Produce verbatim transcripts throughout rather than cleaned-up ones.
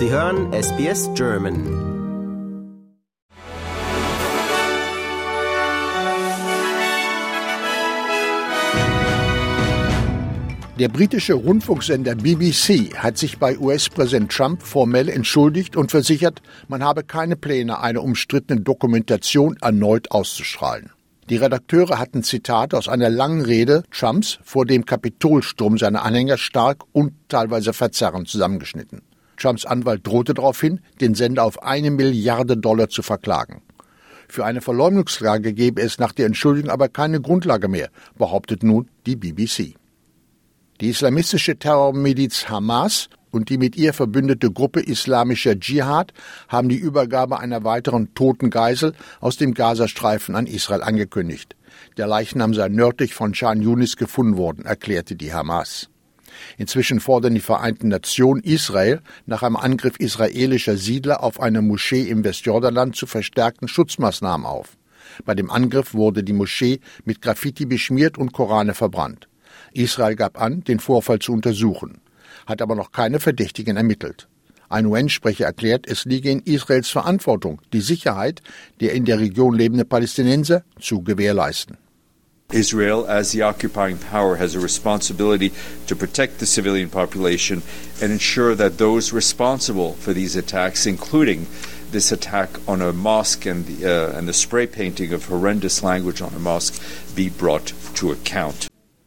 Sie hören S B S German. Der britische Rundfunksender B B C hat sich bei U S-Präsident Trump formell entschuldigt und versichert, man habe keine Pläne, eine umstrittene Dokumentation erneut auszustrahlen. Die Redakteure hatten Zitate aus einer langen Rede Trumps vor dem Kapitolsturm seiner Anhänger stark und teilweise verzerrend zusammengeschnitten. Trumps Anwalt drohte daraufhin, den Sender auf eine Milliarde Dollar zu verklagen. Für eine Verleumdungsklage gebe es nach der Entschuldigung aber keine Grundlage mehr, behauptet nun die B B C. Die islamistische Terrormiliz Hamas und die mit ihr verbündete Gruppe Islamischer Dschihad haben die Übergabe einer weiteren toten Geisel aus dem Gazastreifen an Israel angekündigt. Der Leichnam sei nördlich von Khan Yunis gefunden worden, erklärte die Hamas. Inzwischen fordern die Vereinten Nationen Israel nach einem Angriff israelischer Siedler auf eine Moschee im Westjordanland zu verstärkten Schutzmaßnahmen auf. Bei dem Angriff wurde die Moschee mit Graffiti beschmiert und Korane verbrannt. Israel gab an, den Vorfall zu untersuchen, hat aber noch keine Verdächtigen ermittelt. Ein U N-Sprecher erklärt, es liege in Israels Verantwortung, die Sicherheit der in der Region lebenden Palästinenser zu gewährleisten. Israel, as the occupying power, has a responsibility to protect the civilian population and ensure that those responsible for these attacks, including this attack on a mosque and the, uh, and the spray painting of horrendous language on a mosque, be brought to account.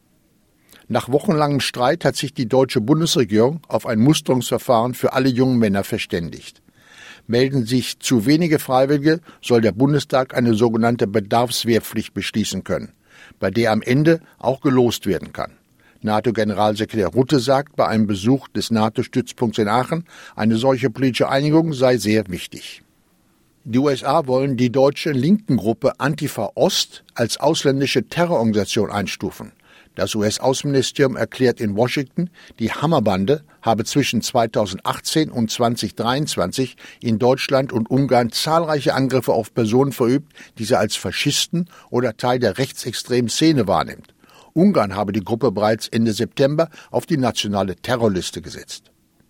Nach wochenlangem Streit hat sich die deutsche Bundesregierung auf ein Musterungsverfahren für alle jungen Männer verständigt. Melden sich zu wenige Freiwillige, soll der Bundestag eine sogenannte Bedarfswehrpflicht beschließen können, bei der am Ende auch gelost werden kann. NATO-Generalsekretär Rutte sagt bei einem Besuch des NATO-Stützpunkts in Aachen, eine solche politische Einigung sei sehr wichtig. Die U S A wollen die deutsche linken Gruppe Antifa Ost als ausländische Terrororganisation einstufen. Das U S-Außenministerium erklärt in Washington, die Hammerbande habe zwischen zweitausendachtzehn und zweitausenddreiundzwanzig in Deutschland und Ungarn zahlreiche Angriffe auf Personen verübt, die sie als Faschisten oder Teil der rechtsextremen Szene wahrnimmt. Ungarn habe die Gruppe bereits Ende September auf die nationale Terrorliste gesetzt.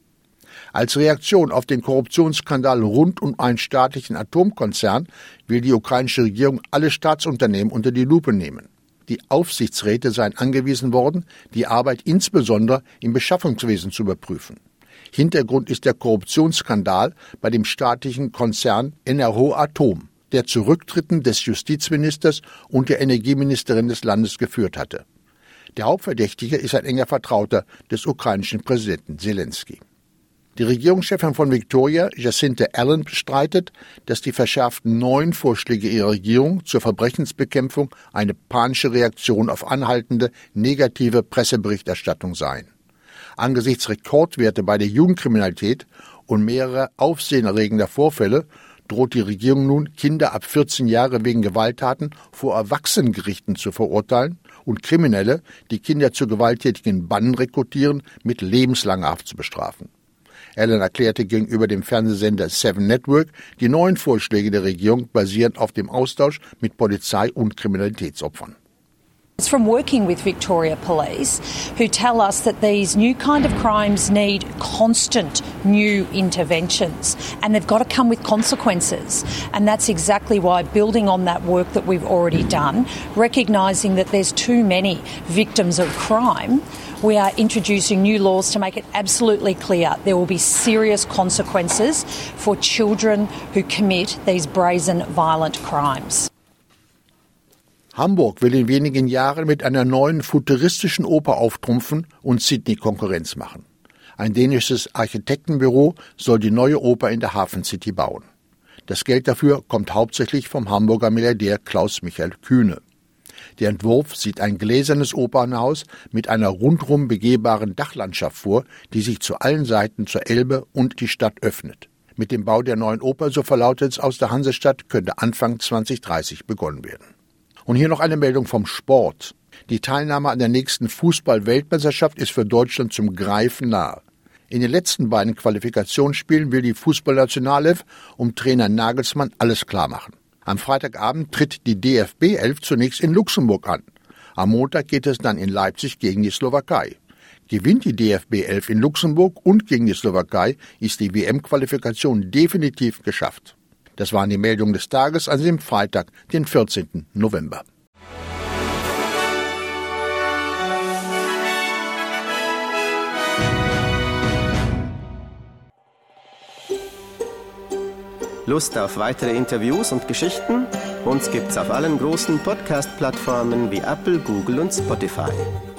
Als Reaktion auf den Korruptionsskandal rund um einen staatlichen Atomkonzern will die ukrainische Regierung alle Staatsunternehmen unter die Lupe nehmen. Die Aufsichtsräte seien angewiesen worden, die Arbeit insbesondere im Beschaffungswesen zu überprüfen. Hintergrund ist der Korruptionsskandal bei dem staatlichen Konzern Enerho Atom, der zu Rücktritten des Justizministers und der Energieministerin des Landes geführt hatte. Der Hauptverdächtige ist ein enger Vertrauter des ukrainischen Präsidenten Zelensky. Die Regierungschefin von Victoria, Jacinta Allen, bestreitet, dass die verschärften neuen Vorschläge ihrer Regierung zur Verbrechensbekämpfung eine panische Reaktion auf anhaltende negative Presseberichterstattung seien. Angesichts Rekordwerte bei der Jugendkriminalität und mehrerer aufsehenerregender Vorfälle droht die Regierung nun, Kinder ab vierzehn Jahre wegen Gewalttaten vor Erwachsenengerichten zu verurteilen und Kriminelle, die Kinder zu gewalttätigen Banden rekrutieren, mit lebenslanger Haft zu bestrafen. Allen erklärte gegenüber dem Fernsehsender Seven Network, die neuen Vorschläge der Regierung basieren auf dem Austausch mit Polizei und Kriminalitätsopfern. It's from working with Victoria Police, who tell us that these new kind of crimes need constant new interventions and they've got to come with consequences. And that's exactly why, building on that work that we've already done, recognising that there's too many victims of crime, we are introducing new laws to make it absolutely clear there will be serious consequences for children who commit these brazen, violent crimes. Hamburg will in wenigen Jahren mit einer neuen futuristischen Oper auftrumpfen und Sydney Konkurrenz machen. Ein dänisches Architektenbüro soll die neue Oper in der Hafen City bauen. Das Geld dafür kommt hauptsächlich vom Hamburger Milliardär Klaus-Michael Kühne. Der Entwurf sieht ein gläsernes Opernhaus mit einer rundrum begehbaren Dachlandschaft vor, die sich zu allen Seiten zur Elbe und die Stadt öffnet. Mit dem Bau der neuen Oper, so verlautet es aus der Hansestadt, könnte Anfang zwanzig dreißig begonnen werden. Und hier noch eine Meldung vom Sport. Die Teilnahme an der nächsten Fußball-Weltmeisterschaft ist für Deutschland zum Greifen nahe. In den letzten beiden Qualifikationsspielen will die Fußballnationalelf um Trainer Nagelsmann alles klar machen. Am Freitagabend tritt die D F B elf zunächst in Luxemburg an. Am Montag geht es dann in Leipzig gegen die Slowakei. Gewinnt die D F B elf in Luxemburg und gegen die Slowakei, ist die W M-Qualifikation definitiv geschafft. Das waren die Meldungen des Tages an dem Freitag, den vierzehnten November. Lust auf weitere Interviews und Geschichten? Uns gibt's auf allen großen Podcast-Plattformen wie Apple, Google und Spotify.